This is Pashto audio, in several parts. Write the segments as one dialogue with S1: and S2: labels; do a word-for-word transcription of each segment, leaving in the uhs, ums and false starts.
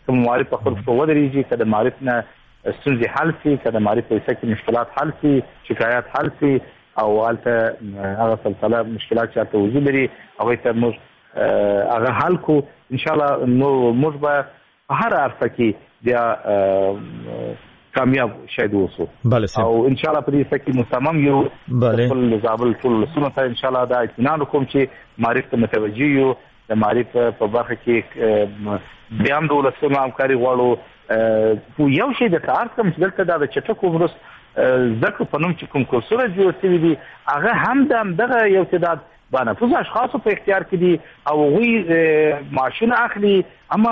S1: کوم معارف په خپل په ودرېږي کله معارف نه ستونزې حل شي کله معارف په کې مشکلات حل شي شکایات حل شي او هلته هغه سلسله مشکلات چې ته وجود لري هغه ته موږ هغه حل کو ان شاء الله نو موږ به هر عرصه کې بیا کامیاب شاید اوسو او ان شاء الله په دې کې مصمم یو خپل زابل ټول لسونه ته ان شاء الله دا اطمینان کوم چې معرفت متوجي یو د معرفت په برخه کې بیا هم د لسونه همکاري غواړو یو شی د کار کوم چې دلته دا د چټکو ورس ذکر په نوم چې کوم کورسونه جوړ شوي دي هغه هم د دغه یو تعداد بانفوذ اشخاصو په اختیار کې دي او هغوی معاشونه اخلي اما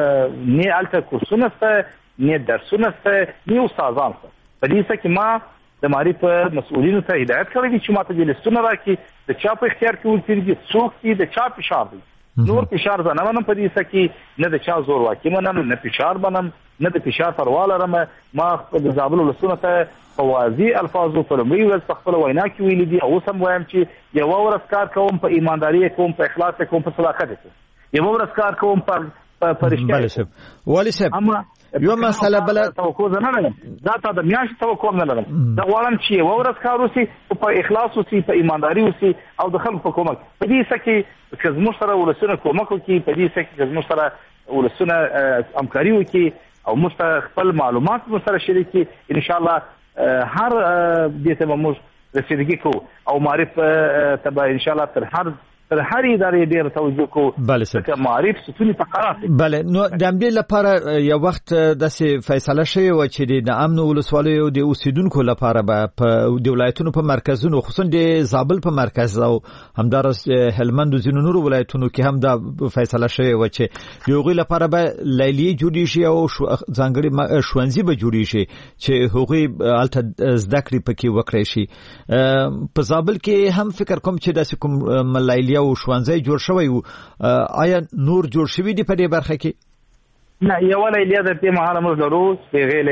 S1: نه الته کورسونه سته نه درسونه سته نه استادان سته په دې کې ما د معرفت مسؤلینو ته هدایت کړی چې ماته د لستونه راکړي د چا په اختیار کې ولري څوک دي د چا فشار دی نور فشار نه منم په دې کې نه د چا زور واکې منم نه فشار منم نه د فشار پرواله رم ما د زابل لستونه ته په واضح الفاظو په لومړي ورځ په خپل وینا کې ویلي دي او سم وایم چې یو ورځ کار کوم په ایمانداري کوم په اخلاص کوم په صداقت کوم یو ورځ کار کوم په فرشته
S2: بله صاحب والی صاحب
S1: اما
S2: یو مسله بل
S1: توقع نه لرم دا ته د میاشت توقع نه لرم دا غواړم چې یو ورځ کار وسی په اخلاص وسی په ایمانداري وسی او د خلکو په کومک په دې سکه چې زموږ سره ولسونه کومک وکي په دې سکه چې زموږ سره ولسونه همکاري وکي او موږ خپل معلومات مو سره شریکي ان شاء الله هر دې ته موږ رسیدګي کو او معرف تبع ان شاء الله تر هر تر هر ادارې ډیر توجه کو
S2: بله
S1: معرف ستونی فقرات
S2: بله نو د دې لپاره یو وخت د فیصله شوی و چې د امن ولسوالۍ او د اوسیدونکو لپاره به په د ولایتونو په مرکزونو خصوصا د زابل په مرکز او همدارس هلمند او ځینو نورو ولایتونو کې هم د فیصله شوی و چې یو غي لپاره به لیلیه جوړی شي او ځانګړي شوانځي به جوړی شي چې هغوی الته زده کړې پکې وکړي شي په زابل کې هم فکر کوم چې د کوم لیلیه او شوانځي جوړ شوی آیا نور جوړ شوی دی په دې برخه کې
S1: نه یو لیلیه د دې مهاله موږ درو چې غي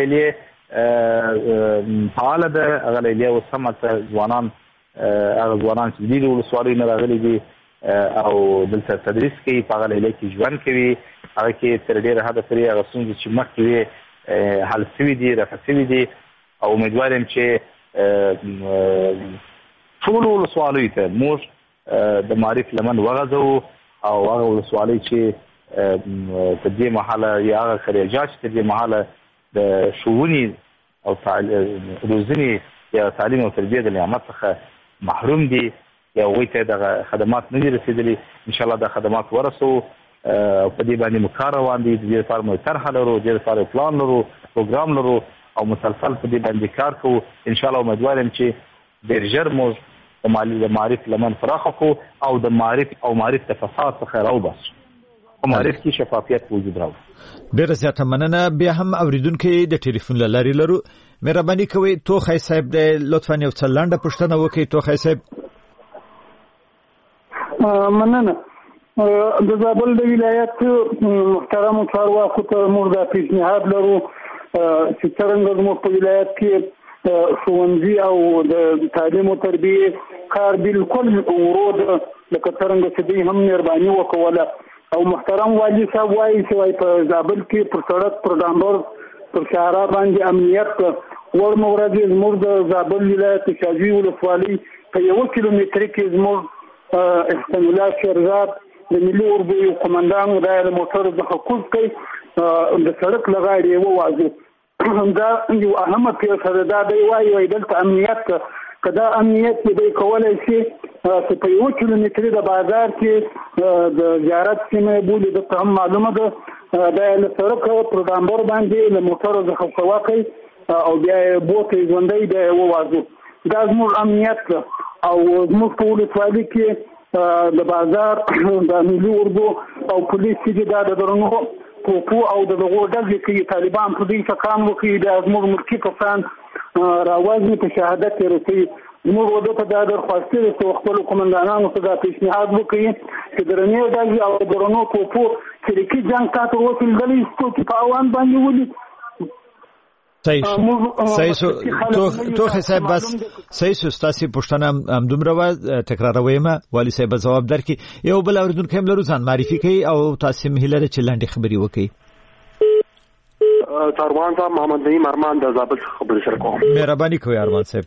S1: لیلیه فعال ده هغه لیلیه وسمت ځوانان هغه ځوانان چې دي ولسوالۍ نه راغلي دي او دلته تدریس کوي په هغه لیلیه کې ژوند کوي هغه کې تر ډیره حد پورې هغه څنګه چې مخکې وي حل شوي دي رفع شوي دي او امیدوار یم چې ټول ولسوالۍ ته موږ د معرف لمن وغځو او هغه ولسوالۍ چې په دې محله یا هغه خریجات چې دې محله د شؤونی او روزنی یا تعلیم او تربیه د نعمت څخه محروم دي یا هغوی ته دغه خدمات نه دي رسېدلي انشاءالله دا خدمات ورسو په دې باندې مو کار روان دي د دې لپاره مو طرحه لرو د دې لپاره پلان لرو پروګرام لرو او مسلسل په دې باندې کار کوو انشاءالله امیدوار یم چې ډېر ژر مو د مالی د معرف لمن فراخ کو او د معرف او معرف د فساد څخه راوبس او معرف کې شفافیت وجود راو
S2: ډېر زیاته مننه بیا هم اوریدونکو د ټلیفون لاري لرو مهرباني کوئ توخی صاحب د لطفا یو څه لنډه پوښتنه وکړئ توخی صاحب
S3: مننه د زابل د ولایت محترم چارواکو ته موږ د پیشنهاد لرو چې څنګه زموږ په ولایت کې ښوونځي او د تعلیم او تربیه کار بالکل ورود لکه څنګه چې دوی هم مهرباني وکوله او محترم والی صاحب وایي چې په زابل کې پر سړک پر ډامبر پر شهرا باندې امنیت ور مورځي زموږ د زابل ولایت شاجوی ولسوالۍ په یو کیلومتر کې زموږ احسان الله شیرزاد د ملي اردو قومندان د موټر د حقوق کوي د سړک لغاړي یو واځي دا یو اهمه پیسه ده د وایي وایي دلته امنیت کدا امنیت دې کولای شي چې په یو کیلومتر د بازار کې د زیارت سیمه بولی د هم معلومه ده د سړک پروګرامر باندې له موټر څخه خواکې او بیا بوته ژوندۍ د ووازو دا زموږ امنیت او زموږ په ولسوالۍ کې د بازار د ملي اردو او پولیس چې دا د درنو پوپو او د دغو ډلې کې طالبان په دې څخه وکړي د زموږ ملکي کسان راوځي په شهادت رسي زموږ وده په دا درخواست لري چې خپل قومندانانو ته دا پیشنهاد وکړي چې درنې ډلې او درنو پوپو چې کې جنگ تاسو وکړي دلې ستو په اوان باندې ولي
S2: صحیح صحیح سو تو تو حساب بس صحیح سو ستاسو پښتنه هم دومره و تکراروي ما والی صاحب جواب درکې یو بل اوردون کوم لرو ځان معرفي کوي او تاسو مهله چې لاندې خبري وکړي
S4: سروان صاحب محمد نعیم ارمان د زابل څخه خبرې سره کوم.
S2: مهرباني کوئ ارمان صاحب.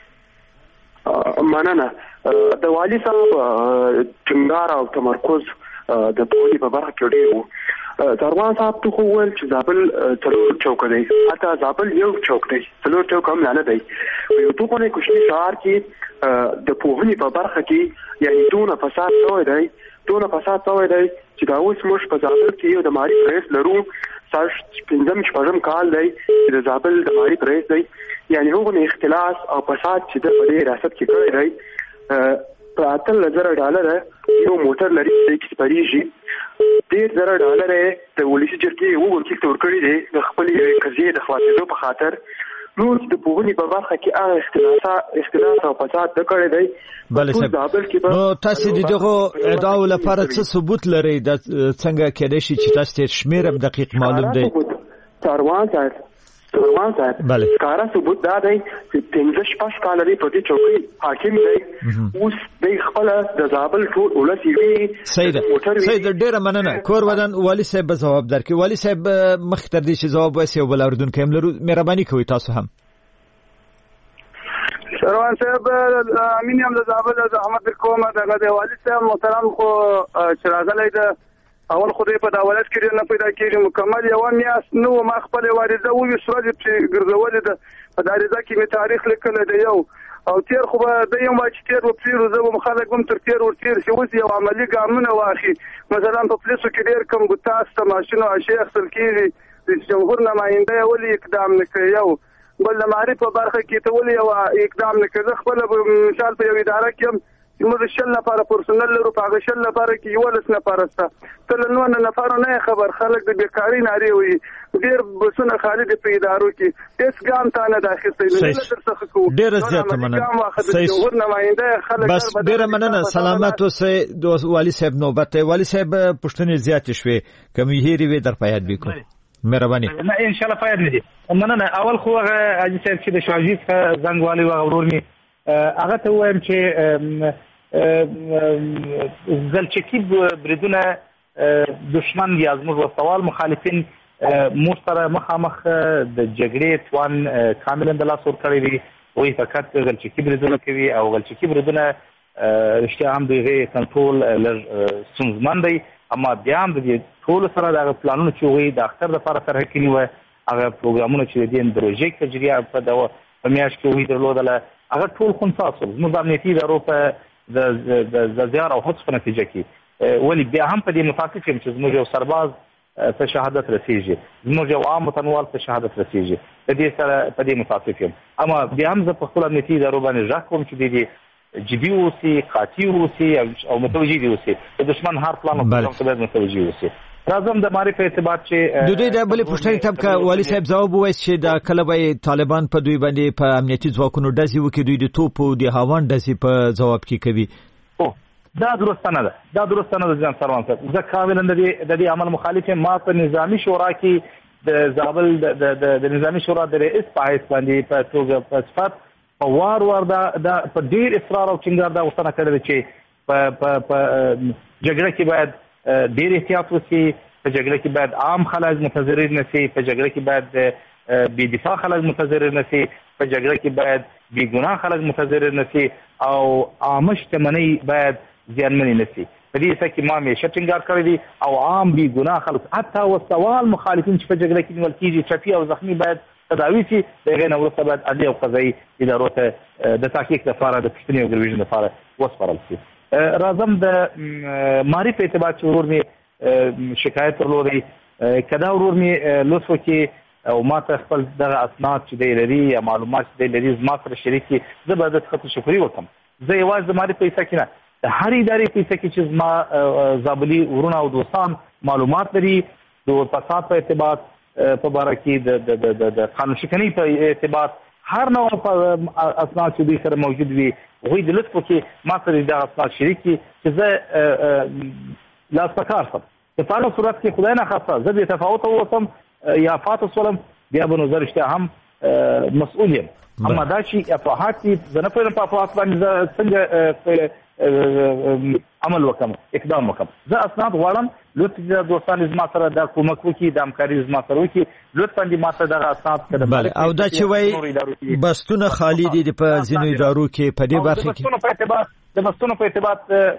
S4: مننه. د والي صاحب ټینګار او تمرکز د پوهې په برخه کې ډېر و. سروان صاحب ته خو ویل چې زابل څلور چوک دی، حتی زابل یو چوک دی، څلور چوک هم نه دی. په یو توګه کوچني شهر کې د پوهنې په برخه کې یعنې دونه فساد شوی دی دونه فساد شوی دی چې دا اوس موږ په زابل کې یو د معارف رئیس لرو، پنځم شپږم کال دی چې د زابل د معارف رئیس دی. یعنې هغه اختلاس او فساد چې د په دې ریاست کې کړی دی په اتلس زره ډالره یو موټر لري چې سپریږي، ډېر زره ډالره د ولسي جرګې یو وکیل ته ورکړي دي د خپلې قضیې د خلاصېدو په خاطر. نو د پوهنې په برخه کې هغه اختلاس اختلاس او فساد نه کړی دی.
S2: بله صاحب، نو تاسو د دغو ادعاو لپاره څه ثبوت لرئ؟ د څنګه کېدای شي چې تاسو ته شمېر هم دقیق معلوم دی؟
S4: سروان صاحب سروان صاحب ښکاره ثبوت دا دی چې پنځه شپږ کاله دی په دې چوکۍ حاکم دی، اوس دی خپله د زابل ټول ولس یې
S2: صحیح ده صحیح ده. ډېره مننه. کور ودان والي صاحب به ځواب درکړي. والي صاحب مخکې تر دې چې ځواب وایسي یو بل اورېدونکی هم لرو، مهرباني کوئ تاسو هم.
S5: سروان صاحب امین یم د زابل زحمت کومه. دغه د والي صاحب محترم خو چې راغلی ده اول خو دې په دولت کې نه پیدا کېږي، مکمل یو میاشت نو ما خپل واردزه وې سورج چې ګرځولې ده په داریزه کې می تاریخ لیکل دی یو او تیر خو به د یم واچ تیر و پیر زو مخالک هم تر تیر ور تیر شي وځي او عملی ګامونه واخی. مثلا په پولیسو کې ډیر کم ګوتاس ته ماشینو شیخ سل کېږي د جمهور نماینده ولې اقدام نکړي. یو بل د معرفت په برخه کې ته ولې یو اقدام نکړي. خپل مثال په یو اداره کې موږ شل نفر پرسونل لرو، په هغه شل نفر کې یولس نفر سته تل نو نه نفر نه خبر خلک د بیکاری ناری وي ډیر بسونه خالد په ادارو کې هیڅ ګام ته نه داخل دی. نه درڅخه کو
S2: ډیر زیاته مننه.
S5: جمهور نماینده خلک
S2: بس ډیر مننه. سلامت اوسئ د والي صاحب نوبت. والي صاحب پښتنې زیات شوي کوم هېری وي در پياد وکړو. مهرباني.
S1: نه ان شاء الله پياد ندي. مننه. اول خو هغه اجي صاحب چې د شواجی زنګ والي و غرور می هغه ته وایم چې زلچکی بریدونه دشمن یا زموږ وسوال مخالفین موږ سره مخامخ د جګړې توان کاملا د لاس ورکړی دی. وایي فقط زلچکی بریدونه کوي او زلچکی بریدونه رښتیا هم د هغې کنټرول لږ ستونزمن دی، اما بیا هم د دې ټولو سره د هغه پلانونو چې هغوی د اختر دپاره طرحه کړي وه، هغه پروګرامونه چې د دې اندروژیک تجریه په میاشت کې هغوی درلودله، هغه ټول خنثی شول. زموږ د امنیتي ادارو په د زیار او هڅو په نتیجه کې ولې بیا هم په دې متفق یم چې زموږ یو سرباز په شهادت رسیږي، زموږ یو عام وطنوال په شهادت رسیږي. په دې سره په دې متفق یم، اما بیا هم زه په خپل امنیتي ادارو باندې غږ کوم چې دې جدي اوسي، قاطع اوسي او متوجه دي اوسي. د دشمن هر پلان او پروګرام ته باید متوجه اوسي. راځم د معرفت ارتباط چې
S2: د دوی د بلې پوښتنې طبقه والي صاحب ځواب ووایي چې د کله به طالبان په دوی باندې په امنیتي ځواکونو ډزې وکړي، دوی د توپ او د هاوان ډزې په ځواب کې کوي.
S1: دا درسته نه ده دا درسته نه ده ځان سروان صاحب. زه کاملا د دې د دې عمل مخالف یم. ما په نظامی شورا کې د زابل د د نظامی شورا د رئیس په حیث باندې په توګه په صفت په وار وار دا په ډیر اصرار او ټینګار دا غوښتنه کړې چې په په جګړه کې باید ډیر احتیاط وشي، په جګړه کې باید عام خلک متضرر نه شي، په جګړه کې باید بې دفاع خلک متضرر نه شي، په جګړه کې باید بې ګناه خلک متضرر نه شي او عامه شتمنۍ باید زیانمنې نه شي. په دې څه کې ما همیشه ټینګار کړی دی او عام بې ګناه خلک حتی وسوال مخالفین چې په جګړه کې نیول کېږي چپي او زخمي باید تداوي شي. د هغې نه وروسته باید عدلي او قضایي ادارو ته د تحقیق لپاره د پوښتنې او ګرویژن لپاره وسپارل شي. راځم د معرفت په اعتبار چې ورور مې شکایت درلودی، که دا ورور مې لطف وکړي او ما ته خپل دغه اسناد چې دی لري یا معلومات چې دی لري زما سره شریک کړي، زه به د څخه تشکري وکړم. زه یوازې د معرفت په حصه کې نه، د هر ادارې په حصه کې چې زما زابلي ورونه او دوستان معلومات لري د فساد په اعتبار په باره کې د قانون شکنۍ په اعتبار هر نوع اسناد چې دوی سره موجود وي هغوی د لطف وکړي ما سره دغه اسناد شریک کړي چې زه لاس په کار شم. په هغه صورت کې خدای نخواسته زه بې تفاوته واوسم یا پاتې شولم بیا به نو زه رښتیا هم مسؤول یم. اما دا چې افراحات دي زه نه پوهېږم په افراحات باندې زه څنګه عمل وکم اقدام وکم. زه اسناد غواړم لطف د دوستان زما سره د کومک وکړي، د همکاري زما سره وکړي، لطفا دې ما ته دغه اسناد کړه.
S2: بله، او دا چې وایي بستونه خالي دي په ځینو ادارو کې په دې برخه کې
S1: د بستونو په ارتباط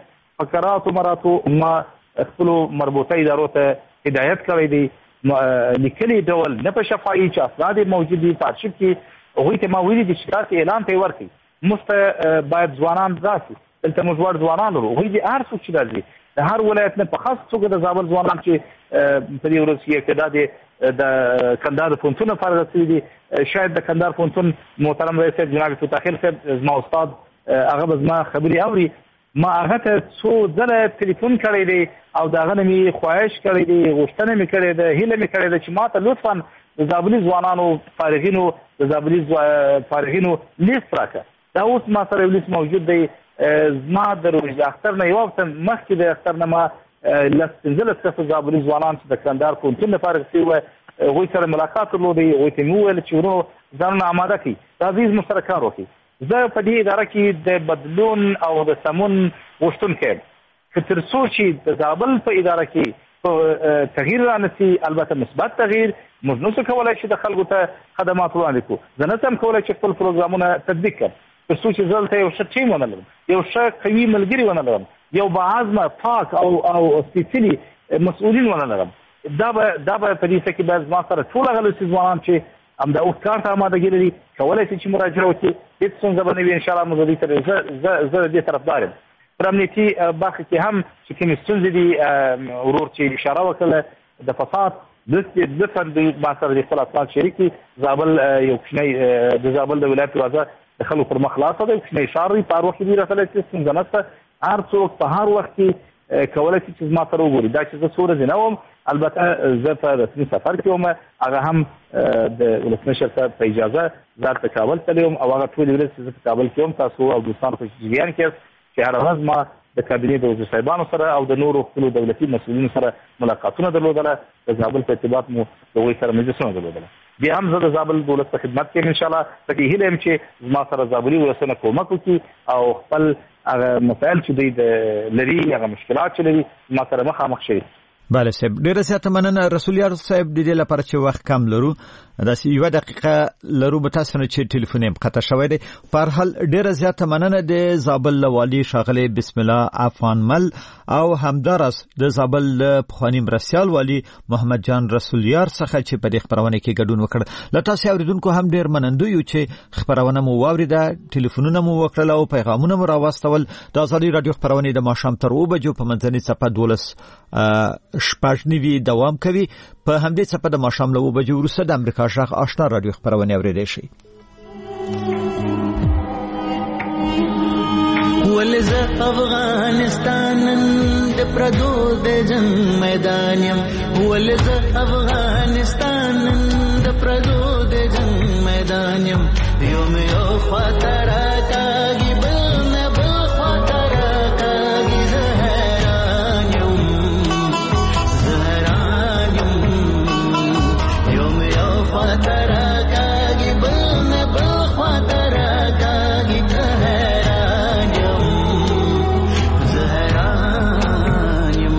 S1: فقرات مراتو ما خپل مربوطه ادارو ته هدایت کړی دی، لیکلي ډول نه په شفاهي چې اسناد موجود دي په ارشیف کې هغوی ته ما ویلي دي چې تاسې اعلان ته یې ورکړئ، موږ ته باید ځوانان راسي، دلته موږ وړ ځوانان لرو، هغوی دې هر څوک چې راځي د هر ولایت نه په خاص توګه د زابل ځوانان چې په دې ورځ کې ابتدا د کندهار د پوهنتون لپاره رسېدلي دي، شاید د کندهار پوهنتون محترم رئیس صاحب جناب فتاخیل صاحب زما استاد هغه به زما خبرې اوري، ما هغه ته څو ځله تلیفون کړی دی او د هغه نه مې خواهش کړی دی، غوښتنه مې کړې ده، هیله مې کړې ده چې ما ته لطفا د زابلي ځوانانو فارغینو د زابلي فارغینو لیست راکړه. دا اوس ما سره لیست موجود دی. زما د روژ د اختر نه یو هفته مخکې د اختر نه ما لس پنځلس کسه زابلي ځوانان چې د کندهار پوهنتون نه فارغ شوي وو هغوی سره ملاقات درلودی، هغوی ته مې وویل چې ورونو ځانونه اماده کړئ، راځئ زموږ سره کار وکړئ. زه په دې اداره کې د بدلون او د سمون غوښتونکی یم که تر څو چې د زابل په اداره کې تغییر رانسي، البته مثبت تغییر، موږ نشو کولی چې د خلکو ته خدمات وړاندې کړو. زه نه شم کولی چې خپل پروګرامونه تطبیق کړم تر څو چې زه دلته یو ښه ټیم ونه لرم، یو ښه قوي ملګري ونه لرم، یو باعزمه پاک او او سپېڅلي مسؤلین ونه لرم. دا به دا به په دې څه کې باید زما سره ټول هغه لوستي ځوانان چې همدا اوس کار ته امادګي لري کولی شي چې مراجعه وکړي، هېڅ ستونزه به نه وي انشاءالله. موږ د دې سره زه د دې طرفدار یم. پر امنیتي برخه کې هم چې کومې ستونزې دي ورور چې اشاره وکړله د فساد لطفا دوی ما سره د خپل اسناد شریک کړي. زابل یو کوچنی د زابل د ولایت دروازه د خلکو پر مخ خلاصه ده، یو کوچنی ښار دی، په هر وخت کې دوی راتلی شي، ستونزه نشته. هر څوک په هر وخت کې کولی شي چې زما سره وګوري. دا چې زه څو ورځې نه وم، البته زه په رسمي سفر کې وم، هغه هم د ولسمشر صاحب په اجازه زه په کابل تللی وم او هغه ټولې ورځې چې زه په کابل کې وم، تاسو او دوستان په جریان کې چې هره ورځ ما د کابینې د وزیر صاحبانو سره او د نورو خپلو دولتي مسؤلینو سره ملاقاتونه درلودله، د زابل په ارتباط مو د هغوی سره مجلسونه درلودله. بیا هم زه د زابل دولت په خدمت کې یم انشاءالله. په دې هیله یم چې زما سره زابلي ولسونه کومک وکړي او خپل هغه مسایل چې دوی لري، هغه مشکلات چې لري، زما سره مخامخ شي.
S2: بله صاحب، ډېره زیاته مننه. رسول یار صاحب، د دې لپاره چې وخت کم لرو، داسې یوه دقیقه لرو به تاسو نه چې ټلیفون یې قطع شوی دی. په هر حال ډېره زیاته مننه د زابل له والي ښاغلی بسم الله افغان مل او همداراز د زابل له پخواني مرستیال والي محمد جان رسول یار څخه چې په دې خپرونه کې ګډون وکړ. له تاسو اورېدونکو هم ډېر منندوی یو چې خپرونه مو واورېده، ټلیفونونه مو وکړل او پیغامونه مو راواستول. د ازادي راډیو خپرونې د ماښام تر اوه بجو په منځنۍ څپه دولس شپږ نوي دوام کوي. په همدې څپه د ماښام له اوه بجو وروسته د امریکا غږ آشنا راډیو خپرونې اورېدای شئ.
S6: ولزه افغانستان د پردو د جنگ میدان یم، ولزه افغانستان د پردو د جنگ میدان یم، یو مې یو خواته راکاږي بل نه بل خواته راکاږي، زه حیران یم زه حیران یم، یو مې یو خواته راکاږي بل نه بل خواته راکاږي، زه حیران یم زه حیران یم.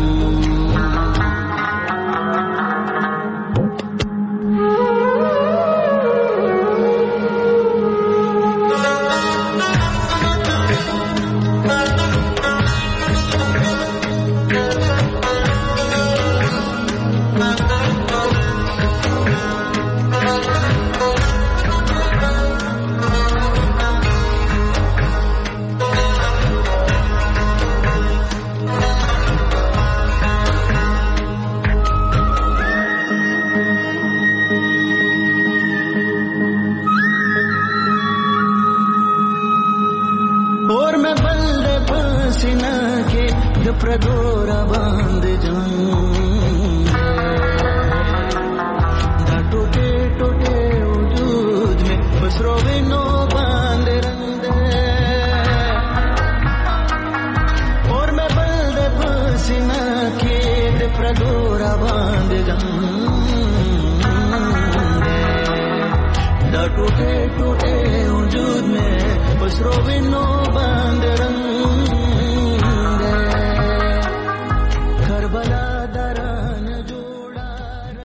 S6: اور میں بلد پسینہ کے دپردو را باندھ جان، دا ٹوٹے ٹوٹے وجود میں بس روے نو باندھ رند، اور میں بلد پسینہ کے دپردو را باندھ جان، دا ٹوٹے ٹوٹے وجود میں بس روے نو